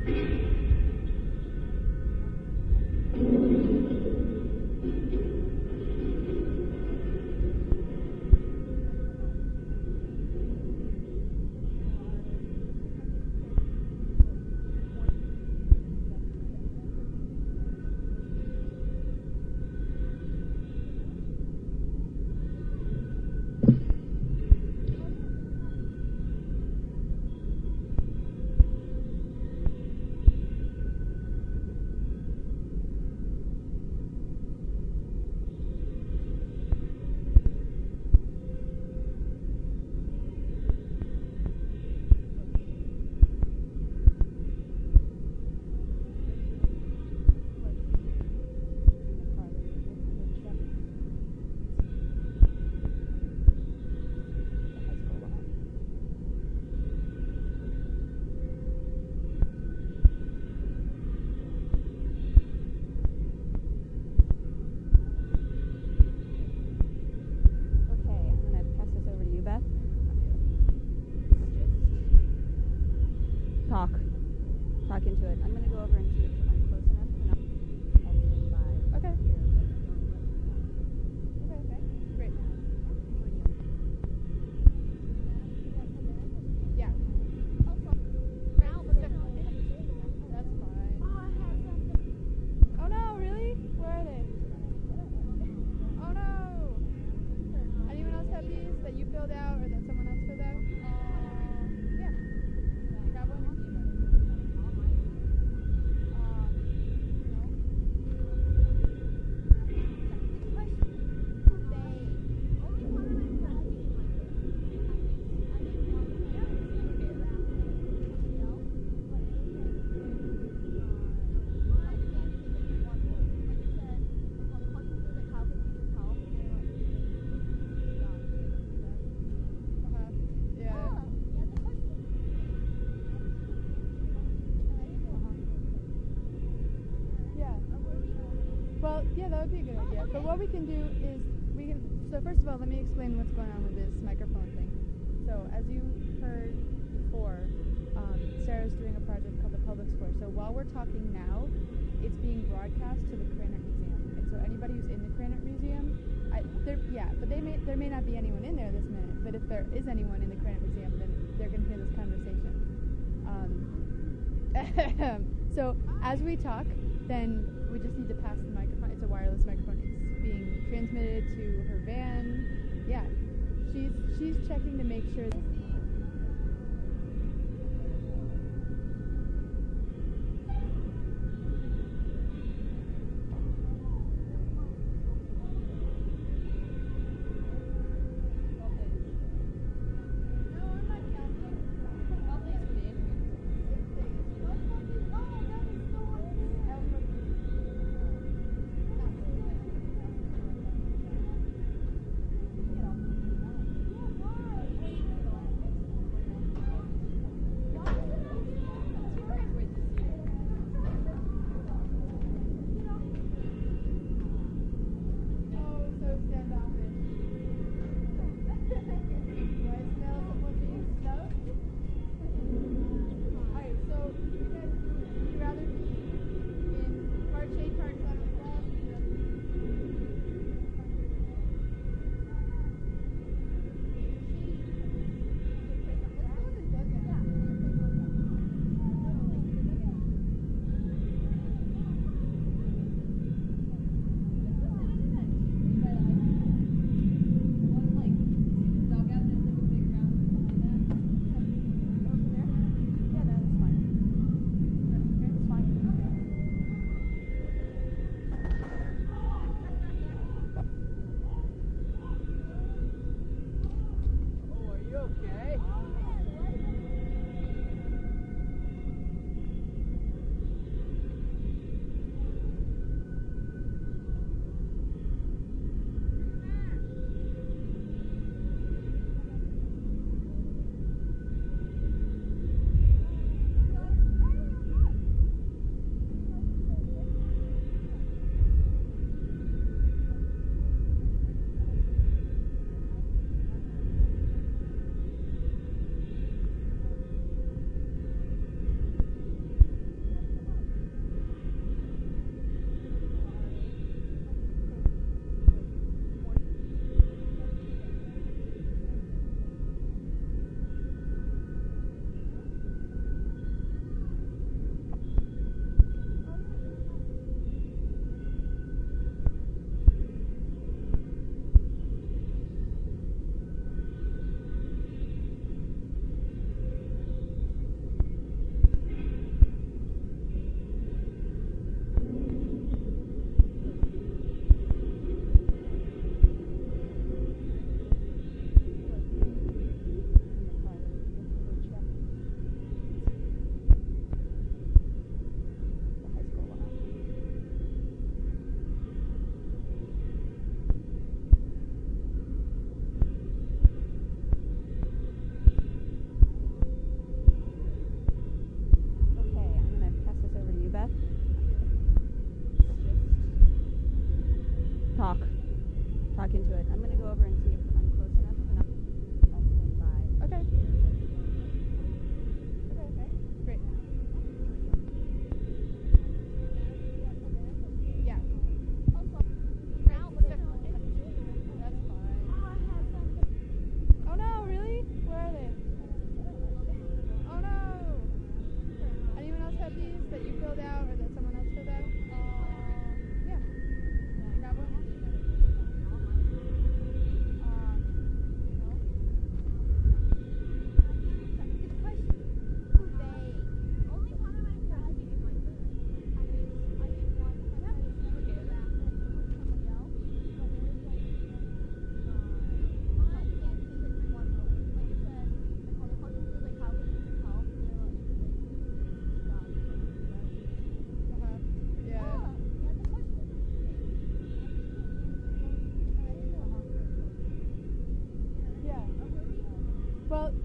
Talk into it. I'm going to go over and see if I'm close enough and I'll swing by. Okay. Okay. Great. Yeah. That's fine. Oh no, really? Where are they? Oh no! Anyone else have these that you filled out or that someone else filled out? Yeah. Grab one. Well, yeah, that would be a good idea. But what we can do is so first of all, let me explain what's going on with this microphone thing. So as you heard before, Sarah's doing a project called the Public Square. So while we're talking now, it's being broadcast to the Krannert Museum. And so anybody who's in the Krannert Museum, but there may not be anyone in there this minute, but if there is anyone in the Krannert Museum, then they're going to hear this conversation. So as we talk, then we just need to pass the microphone. It's a wireless microphone. It's being transmitted to her van. Yeah, she's checking to make sure.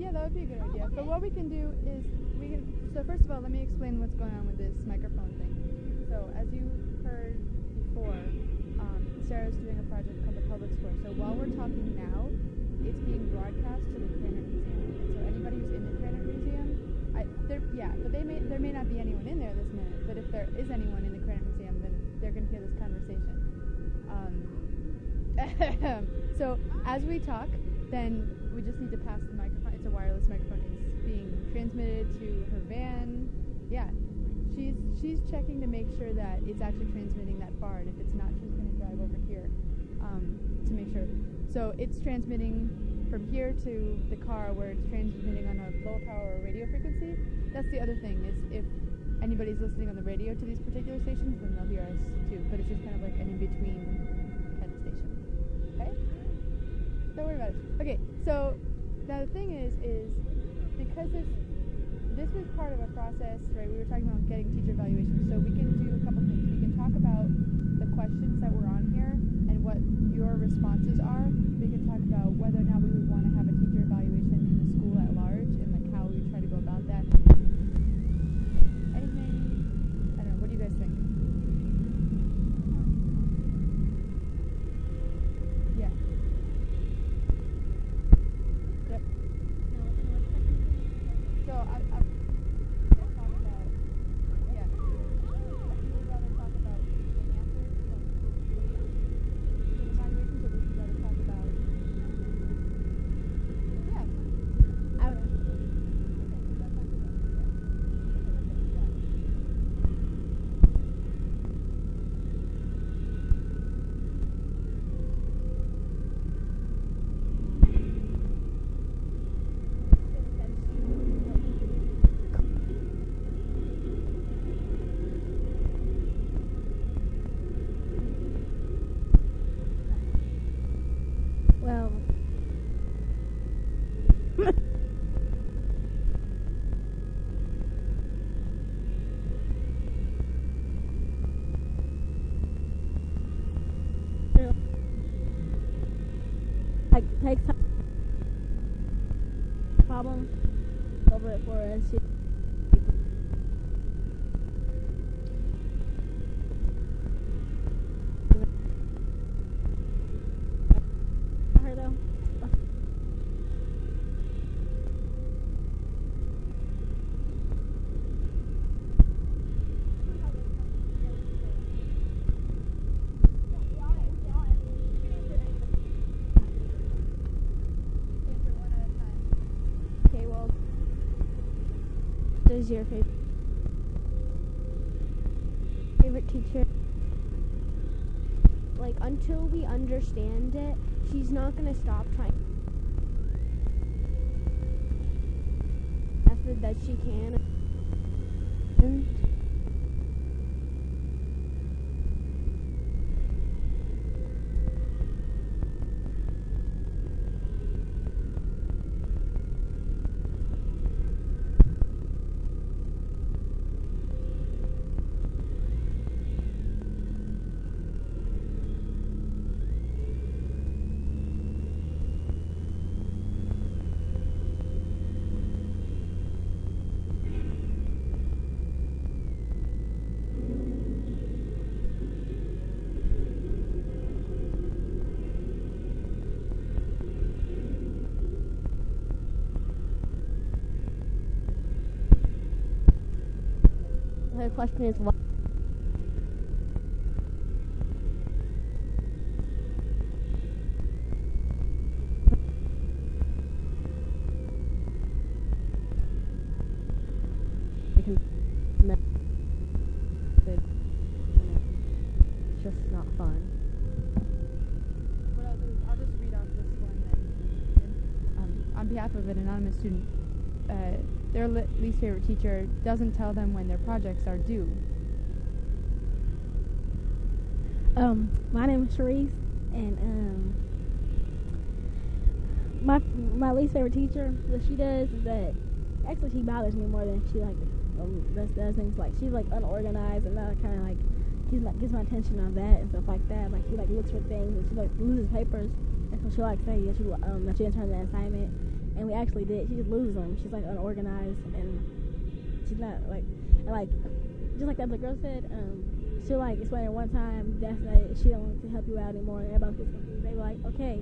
yeah, that would be a good idea. But what we can do is so first of all, let me explain what's going on with this microphone thing. So as you heard before, Sarah's doing a project called the Public Square. So while we're talking now, it's being broadcast to the Cranert Museum. And so anybody who's in the Cranert Museum, but there may not be anyone in there this minute. But if there is anyone in the Cranert Museum, then they're going to hear this conversation. So as we talk, then we just need to pass the microphone. It's a wireless microphone. It's being transmitted to her van. Yeah, she's checking to make sure that it's actually transmitting that far, and if it's not, she's going to drive over here to make sure. So it's transmitting from here to the car where it's transmitting on a low power radio frequency. That's the other thing, is if anybody's listening on the radio to these particular stations, then they'll hear us too. But it's just kind of like an in-between kind of station. Okay? Don't worry about it. Okay, so now the thing is because this was part of a process, right? We were talking about getting teacher evaluations, so we can do a couple things. We can talk about the questions that were on here and what your responses are. We can talk about whether or not we would want to have a teacher evaluation in the school at large and like how we try to go about that. Anything? I don't know. What do you guys think? Yeah. Yep. So I'm going to talk about, yeah. You would rather talk about the answers from the evaluations, or would you rather talk about, yeah. I would. Okay, that sounds good. Well, like takes time problem over it for us. Her though. Answer one at a time. Okay, well, what is your favorite teacher? Like, until we understand it, she's not gonna stop trying. Method that she can. The question is what? It's just not fun. What I'll do is I'll just read off this one that on behalf of an anonymous student. Their least favorite teacher doesn't tell them when their projects are due. My name is Sharice, and my least favorite teacher, what she does is that actually she bothers me more than she does things. Like, she's like unorganized, and that kind of like gets my attention on that and stuff like that. Like, she like looks for things, and she like loses papers, and so she'll like say that she didn't turn in the assignment, and we actually did. She just loses them. She's like unorganized, and she's not like, and like, just like that the girl said, she'll like explain it one time, that's like she don't want to help you out anymore, and everybody gets confused. They were like, okay.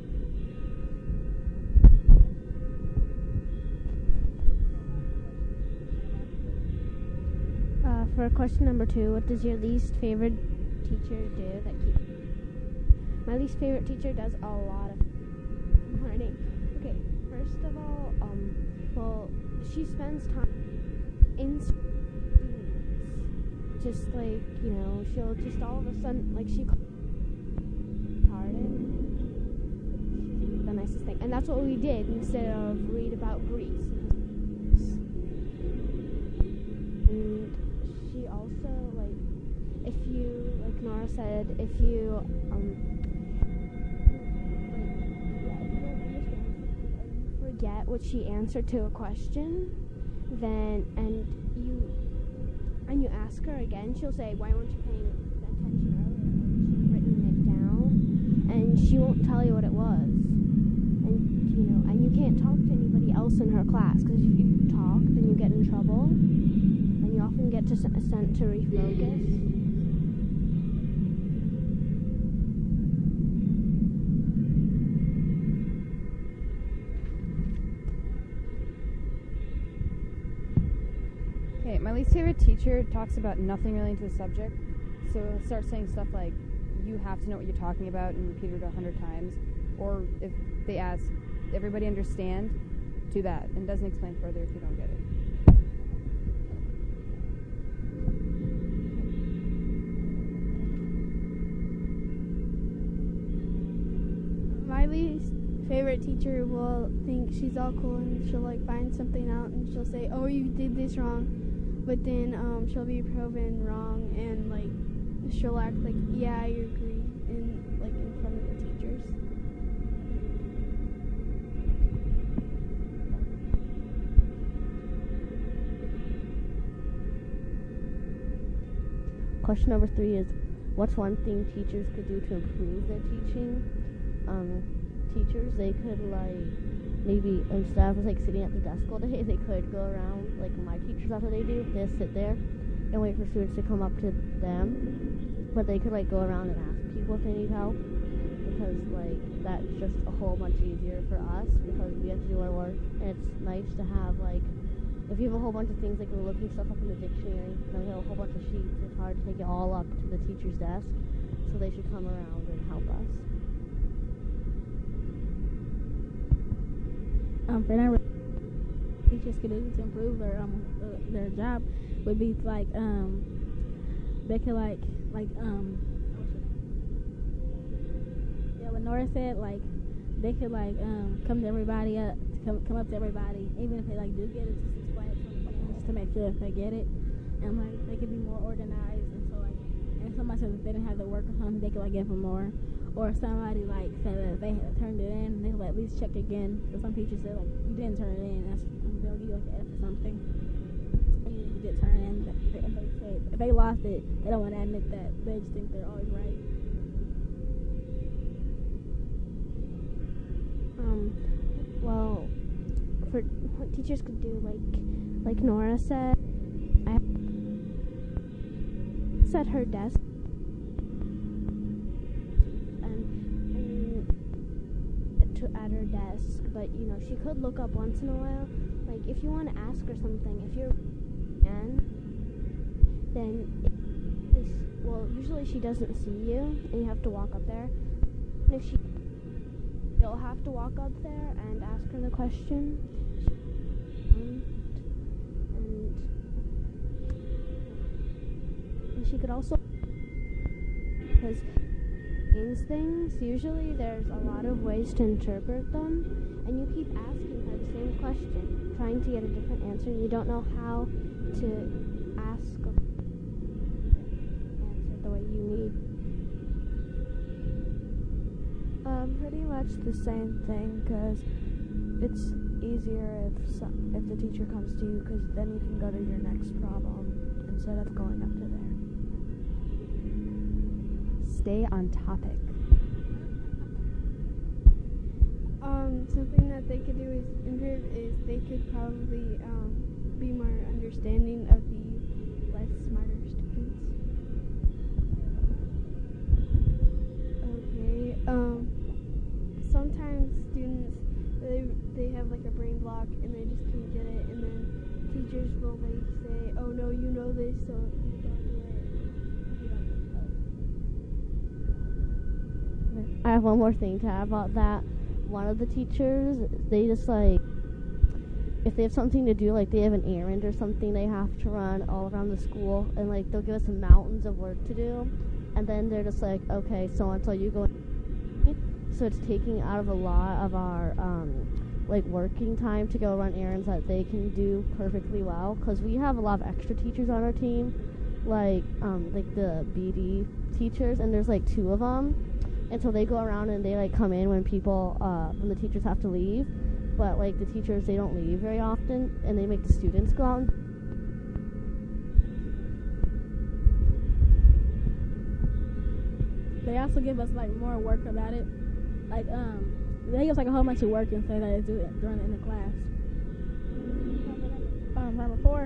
For question number 2, what does your least favorite teacher do that keep? My least favorite teacher does a lot of learning. Okay, first of all, well, she spends time in students. Just like, you know, she'll just all of a sudden, like, she pardon. She's the nicest thing. And that's what we did instead of read about Greece. And she also, like, if you, like Nora said, if you, forget what she answered to a question, then and you ask her again, she'll say, why weren't you paying attention earlier? Or she's written it down, and she won't tell you what it was. And you know, and you can't talk to anybody else in her class, because if you talk, then you get in trouble, and you often get sent to refocus. My least favorite teacher talks about nothing relating to the subject, so he'll start saying stuff like, you have to know what you're talking about, and repeat it 100 times, or if they ask, everybody understand, do that, and doesn't explain further if you don't get it. My least favorite teacher will think she's all cool, and she'll like find something out, and she'll say, oh, you did this wrong. But then she'll be proven wrong, and like she'll act like, yeah, I agree, in front of the teachers. Question number 3 is, what's one thing teachers could do to improve their teaching? Teachers, they could maybe instead of like sitting at the desk all day, they could go around, like my teachers, that's what they do. They sit there and wait for students to come up to them, but they could like go around and ask people if they need help, because like that's just a whole bunch easier for us, because we have to do our work, and it's nice to have like, if you have a whole bunch of things, like we're looking stuff up in the dictionary, and then we have a whole bunch of sheets, it's hard to take it all up to the teacher's desk, so they should come around and help us. For that, teachers could do to improve their job would be like they could like what Nora said, like they could like come to everybody come up to everybody, even if they like do get it, just explain it to them again, just to make sure if they get it, and like they could be more organized, and so like, and somebody said if they didn't have the work or something, they could like give them more. Or somebody like said that they had turned it in, they would at least check again. So some teachers said like, you didn't turn it in, they'll give you like an F or something. And you did turn it in. If they say if they lost it, they don't want to admit that. They just think they're always right. Well, for what teachers could do, like Nora said, I at her desk. At her desk, but you know, she could look up once in a while, like if you want to ask her something, if you're then usually she doesn't see you and you have to walk up there, and if you'll have to walk up there and ask her the question, and she could also, because things, usually there's a lot of ways to interpret them, and you keep asking her the same question, trying to get a different answer, and you don't know how to ask an answer the way you need. Pretty much the same thing, because it's easier if the teacher comes to you, because then you can go to your next problem instead of going up to there. Stay on topic. Something that they could do is improve is they could probably be more understanding of the less smarter students. Okay. Sometimes students they have like a brain block and they just can't get it, and then teachers will like say, "Oh no, you know this, so you don't do it. You don't need help." I have one more thing to add about that. One of the teachers, they just like, if they have something to do, like they have an errand or something they have to run all around the school, and like they'll give us mountains of work to do, and then they're just like, okay, so until you go. So it's taking out of a lot of our like working time to go run errands that they can do perfectly well, because we have a lot of extra teachers on our team, like the BD teachers, and there's like 2 of them. And so they go around and they like come in when when the teachers have to leave, but like the teachers, they don't leave very often, and they make the students go out. They also give us like more work about it. Like they give us like a whole bunch of work and say that it's do it during in the class. Number 4,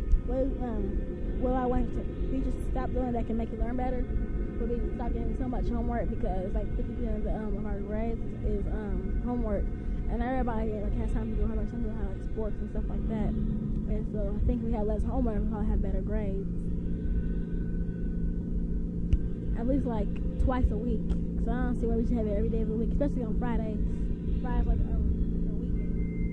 I want teachers to stop doing that can make you learn better. We'll be stop getting so much homework, because like 50% of our grades is homework, and everybody like has time to do homework. Some people have like sports and stuff like that, and so I think if we have less homework, we'll probably have better grades. At least like twice a week. So I don't see why we should have it every day of the week, especially on Fridays. Friday's like a weekend.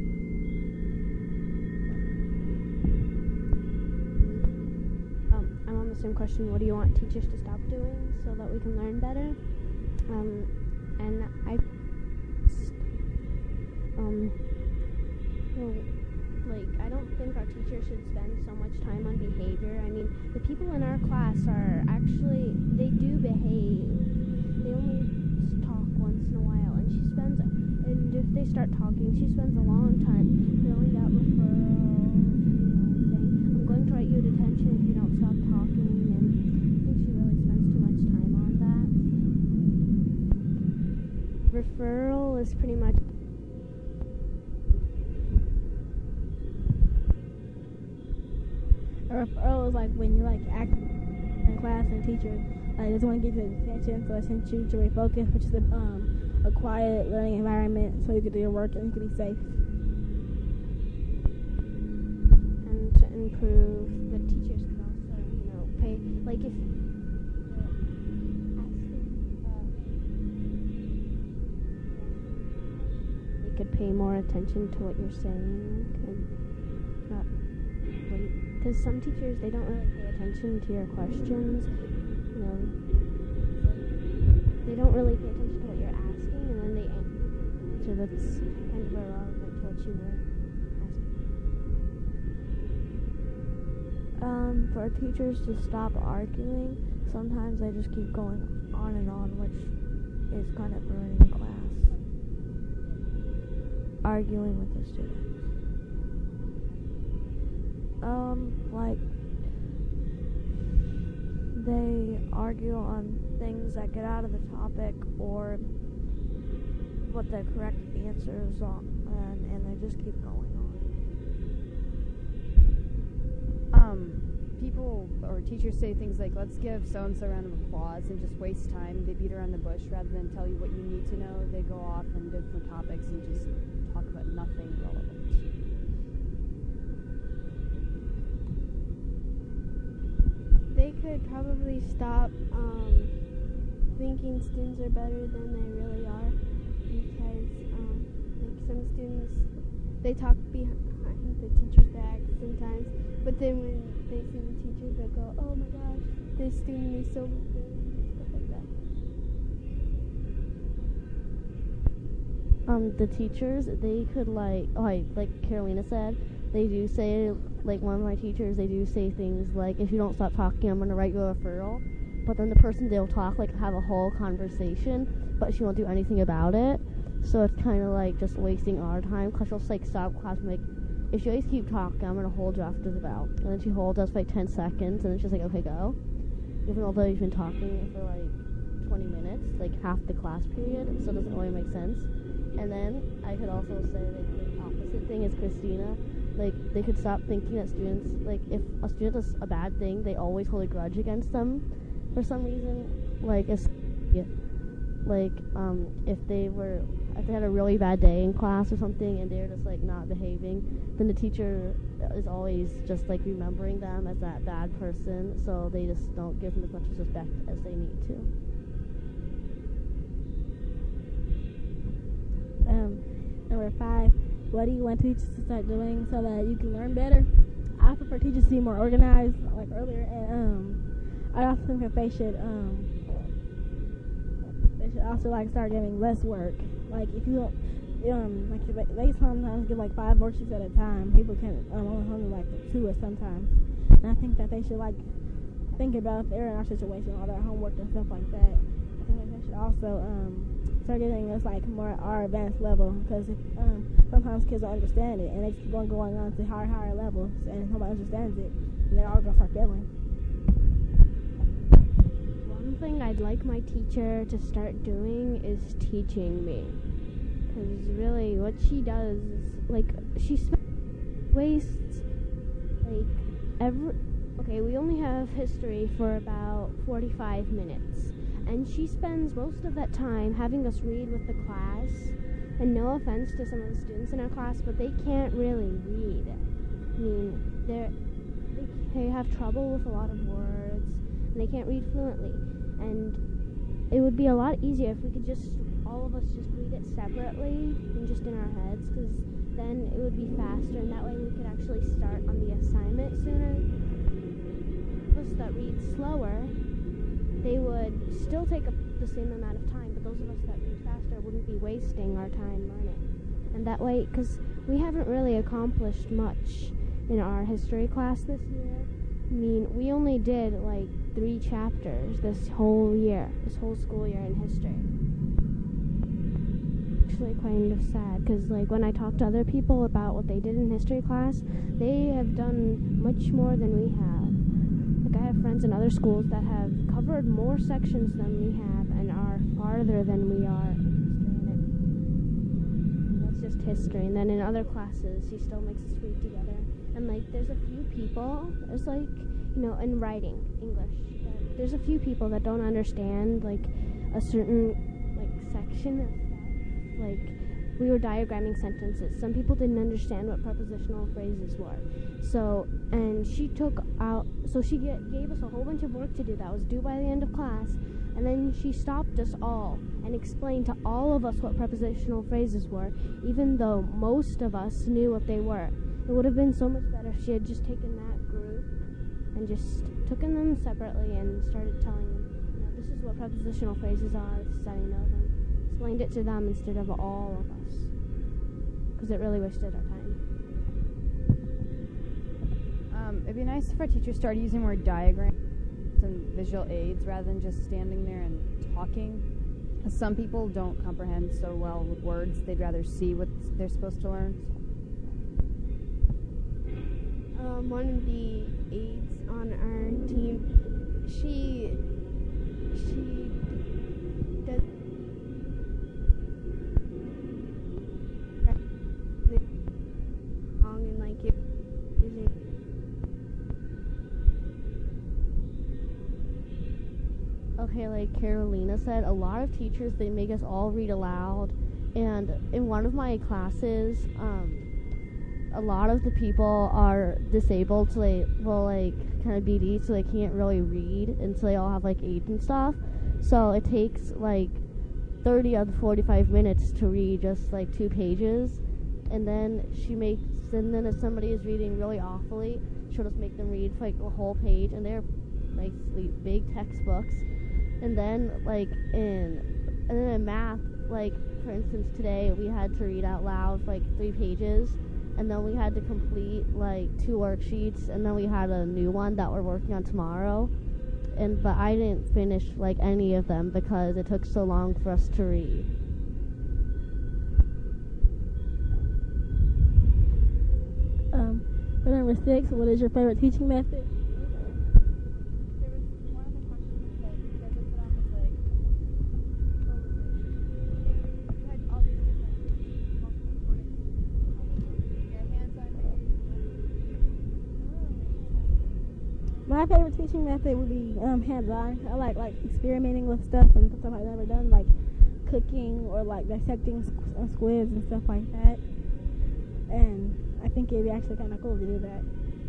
I'm on the same question. What do you want teachers to stop doing so that we can learn better? And I don't think our teachers should spend so much time on behavior. I mean, the people in our class are actually, they do behave. They only talk once in a while, and if they start talking, she spends a long time filling out referrals, saying, I'm going to write you a detention if you don't stop talking, and I think she really spends too much time on that. Referral is pretty much A referral is like when you like act in class and teacher just want to get your attention, so I sent you to refocus, which is a quiet learning environment, so you can do your work and you can be safe. And to improve, the teachers could also, pay, like if they could pay more attention to what you're saying and not wait. Because some teachers, they don't really pay attention to your questions. They don't really pay attention to what you're asking, and then they answer that's kind of irrelevant to what you were asking. For teachers to stop arguing, sometimes they just keep going on and on, which is kind of ruining class. Arguing with the students. They argue on things that get out of the topic or what the correct answer is on, and they just keep going on. People or teachers say things like, let's give so-and-so a round of applause, and just waste time. They beat around the bush rather than tell you what you need to know. They go off on different topics and just talk about nothing relevant. They could probably stop thinking students are better than they really are, because like some students, they talk behind the teacher's back sometimes, but then when they see the teacher, they'll go, oh my gosh, this student is so good, and stuff like that. The teachers, they could like Carolina said, they do say, like one of my teachers, they do say things like, if you don't stop talking, I'm going to write you a referral. But then the person, they'll talk, like have a whole conversation, but she won't do anything about it. So it's kind of like just wasting our time, because she'll just like stop class and be like, if you guys keep talking, I'm going to hold you after the bell. And then she holds us for like 10 seconds, and then she's like, okay, go. Even although you've been talking for like 20 minutes, like half the class period, so it doesn't really make sense. And then I could also say like the opposite thing is Christina. Like they could stop thinking that students, like if a student does a bad thing, they always hold a grudge against them for some reason. Like if they had a really bad day in class or something and they're just like not behaving, then the teacher is always just like remembering them as that bad person, so they just don't give them as much respect as they need to. Number 5, what do you want teachers to start doing so that you can learn better? I prefer teachers to be more organized, like earlier, and I also think that they should also like start giving less work. Like if you don't, like they sometimes give like 5 worksheets at a time. People can only like 2 or sometimes. And I think that they should like think about if they're in our situation, all their homework and stuff like that. I think that they should also start giving us like more our advanced level, because sometimes kids don't understand it and they keep on going on to higher levels and nobody understands it and they're all gonna start failing. One thing I'd like my teacher to start doing is teaching me, because really what she does is like she wastes like we only have history for about 45 minutes. And she spends most of that time having us read with the class. And no offense to some of the students in our class, but they can't really read. I mean, they have trouble with a lot of words, and they can't read fluently. And it would be a lot easier if we could all of us just read it separately and just in our heads, because then it would be faster, and that way we could actually start on the assignment sooner. Those that read slower, they would still take the same amount of time, but those of us that read faster wouldn't be wasting our time learning. And that way, because we haven't really accomplished much in our history class this year. I mean, we only did like 3 chapters this whole school year in history. Actually kind of sad, because like when I talk to other people about what they did in history class, they have done much more than we have. I have friends in other schools that have covered more sections than we have and are farther than we are in history. And that's just history. And then in other classes, she still makes us read together. And like, there's a few people, there's like, in writing, English, there's a few people that don't understand like a certain like section of stuff. Like, we were diagramming sentences. Some people didn't understand what prepositional phrases were. She gave us a whole bunch of work to do that was due by the end of class, and then she stopped us all and explained to all of us what prepositional phrases were, even though most of us knew what they were. It would have been so much better if she had just taken that group and just taken them separately and started telling them, this is what prepositional phrases are, this is how you know them. Explained it to them instead of all of us, because it really wasted our time. It'd be nice if our teachers started using more diagrams and visual aids rather than just standing there and talking. Some people don't comprehend so well with words. They'd rather see what they're supposed to learn. One of the aides on our team, she does wrong and like it using. Okay, like Carolina said, a lot of teachers, they make us all read aloud. And in one of my classes, a lot of the people are disabled, so they will kind of BD, so they can't really read, and so they all have aids and stuff. So it takes 30 of the 45 minutes to read just 2 pages, and then then if somebody is reading really awfully, she'll just make them read a whole page, and they're big textbooks. And then in math, for instance, today we had to read out loud for 3 pages, and then we had to complete 2 worksheets, and then we had a new one that we're working on tomorrow. But I didn't finish any of them because it took so long for us to read. For number 6, what is your favorite teaching method? my favorite teaching method would be hands-on. I like experimenting with stuff and stuff I've never done, like cooking or like dissecting squids and stuff like that. And I think it'd be actually kind of cool to do that.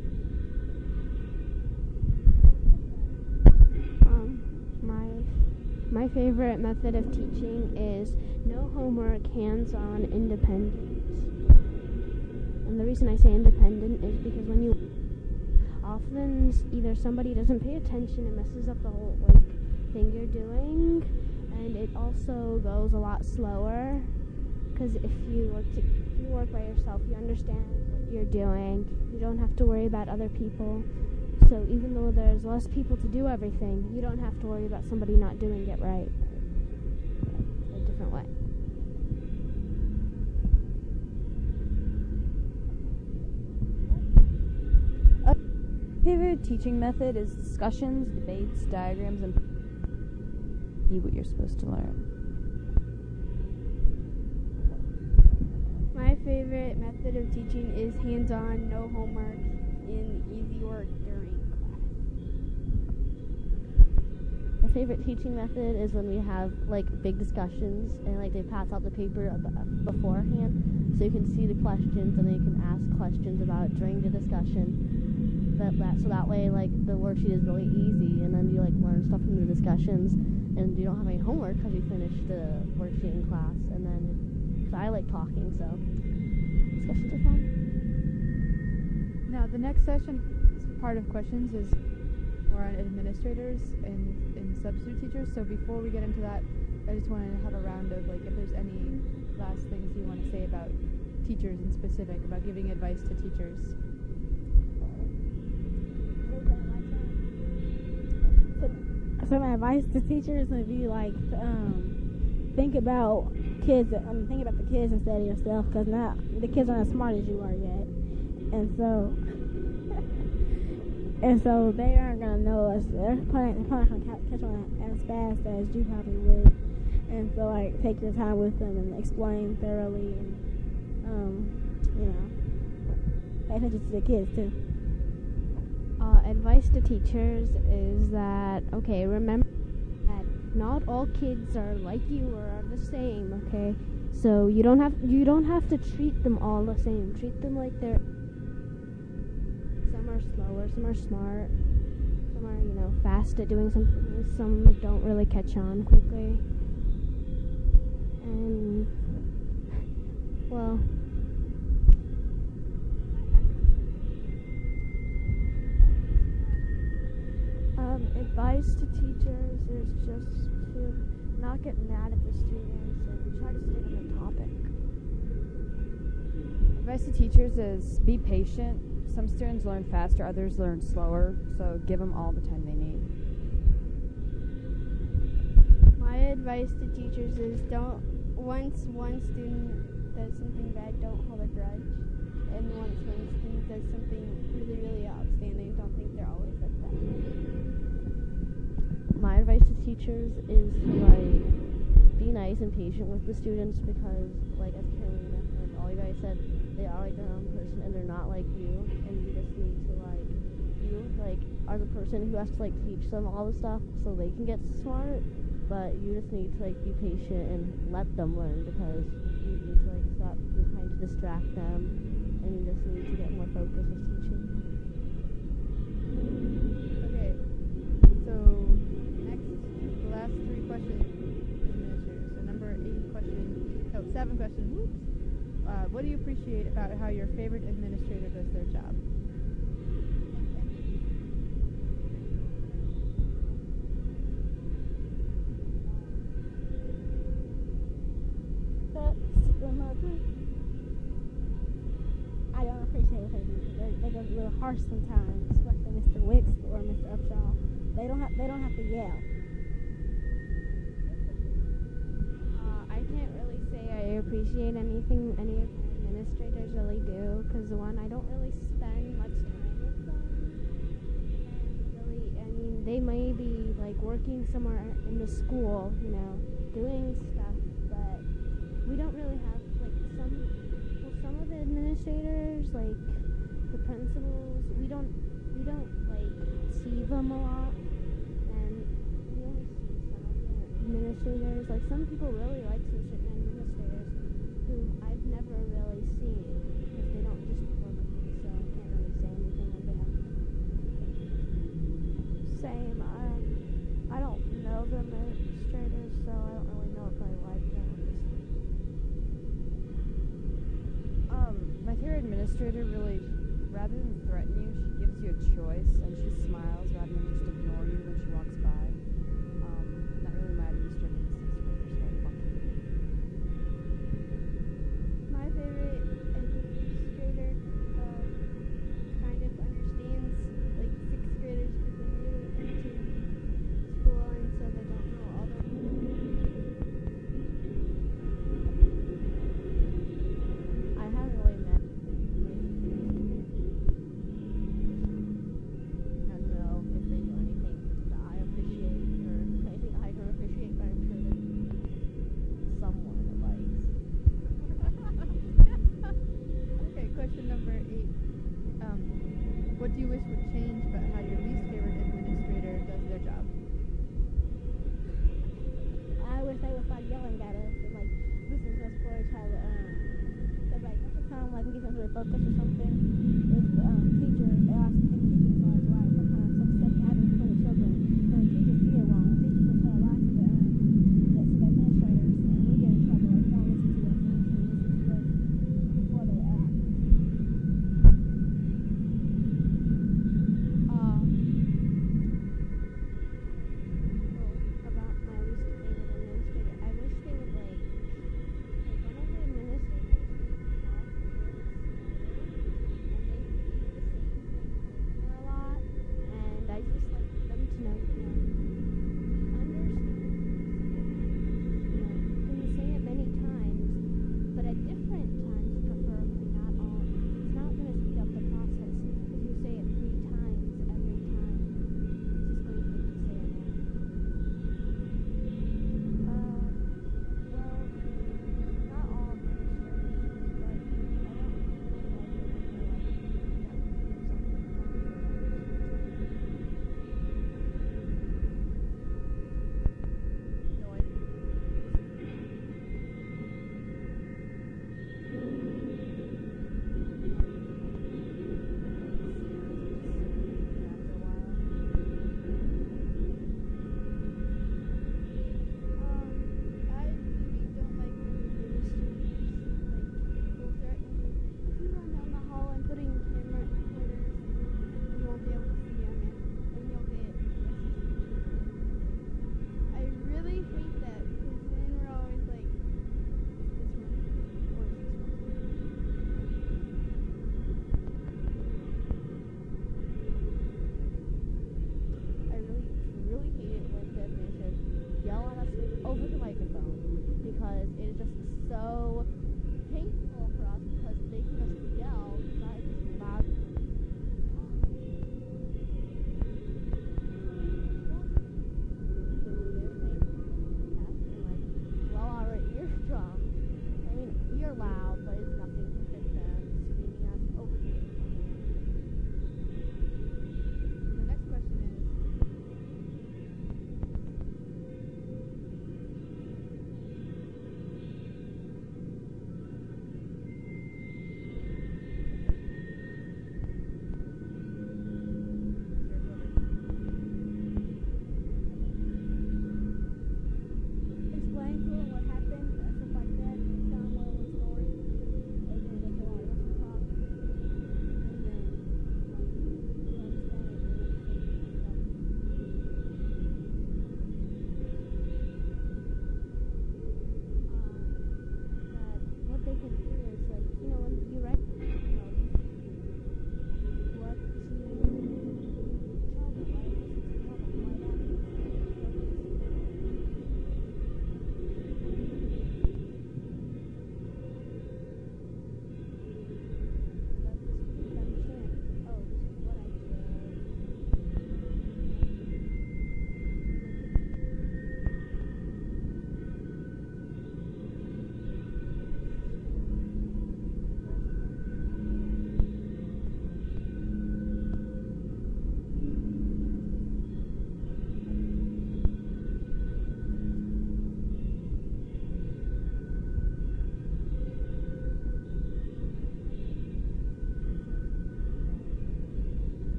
My favorite method of teaching is no homework, hands-on, independent. And the reason I say independent is because when you often either somebody doesn't pay attention and messes up the whole thing you're doing, and it also goes a lot slower. Because if you work by yourself, you understand what you're doing. You don't have to worry about other people. So even though there's less people to do everything, you don't have to worry about somebody not doing it right a different way. Favorite teaching method is discussions, debates, diagrams, and see what you're supposed to learn. My favorite method of teaching is hands-on, no homework, and easy work during class. My favorite teaching method is when we have big discussions and they pass out the paper beforehand, so you can see the questions and then you can ask questions about it during the discussion. So that way the worksheet is really easy, and then you learn stuff from the discussions, and you don't have any homework because you finished the worksheet in class. And then, because I like talking, so discussions are fun. Now, the next session, part of questions, is more on administrators and substitute teachers. So before we get into that, I just want to have a round of if there's any last things you want to say about teachers in specific, about giving advice to teachers. So my advice to teachers would be think about kids. Think about the kids instead of yourself, because the kids aren't as smart as you are yet, and so they aren't gonna know us. They're probably not gonna catch on as fast as you probably would. And so take your time with them and explain thoroughly, and pay attention to the kids too. Advice to teachers is that, remember that not all kids are like you or are the same, okay? So you don't have to treat them all the same. Treat them like they're, some are slower, some are smart, some are, fast at doing something, some don't really catch on quickly. And, well, advice to teachers is just to not get mad at the students and try to stay on the topic. Advice to teachers is be patient. Some students learn faster, others learn slower, so give them all the time they need. My advice to teachers is once one student does something bad, don't hold a grudge. And once one student does something really, really outstanding, don't think they're always like that. My advice to teachers is to be nice and patient with the students, because as Carolina and all you guys said, they are their own person and they're not like you, and you just need to you are the person who has to teach them all the stuff so they can get smart, but you just need to be patient and let them learn, because you need to stop trying to distract them, and you just need to get more focused with teaching. Okay, so the last 3 questions, administrators. So number 7 question. Whoops. What do you appreciate about how your favorite administrator does their job? I don't appreciate what they do. They get a little harsh sometimes, especially Mr. Wicks or Mr. Upshaw. They don't have to yell. I can't really say I appreciate anything any of my administrators really do, because one, I don't really spend much time with them, and they may be working somewhere in the school, doing stuff, but we don't really have some of the administrators, the principals, we don't see them a lot, and we only see some of the administrators. Like, some people really like some certain administrators who I've never really seen because they don't just work with me, so I can't really say anything on behalf of them. Same. I don't know the administrators, so I don't really know if I like them. My favorite administrator really, rather than threaten you, she gives you a choice, and she smiles rather than just ignore you when she walks by. Not really my administrator in the 6th grade, so lucky. My favorite administrator kind of understands like 6th graders because they're new into school and so they don't know all the I haven't really met. I don't know if they do anything that I appreciate or anything I don't appreciate, but I'm sure that someone likes. Okay, question number 8. What do you wish would change about how your least favorite administrator does their job? I wish they would start yelling at us and like listen to us before they try to cause like most of the time like we get into a focus or something, if the teacher they always think the teacher is always right. Sometimes some stuff happens between the children and the teachers see it wrong. The teachers will tell a lie to the administrators and we get in trouble if they don't listen to us and listen to us before they act. About my least favorite administrator, I wish they would like one of the administrators would talk really slowly and they repeat the same thing over a lot, and I just like them to know, understand, you can say it many times, but at different times, preferably not all. It's not going to speed up the process if you say it 3 times every time. It's just going to make you say it wrong. Well, not all administrators, but I don't really like it when they're like, No idea. I really don't like when administrators will threaten you. If you run down the hall, I'm putting camera recorders and you won't be able to see them and you'll get I really hate that because then we're always like, is this one or is this one? I really hate it when the administrators yell at us over the microphone because it is just so painful for us because they can just yell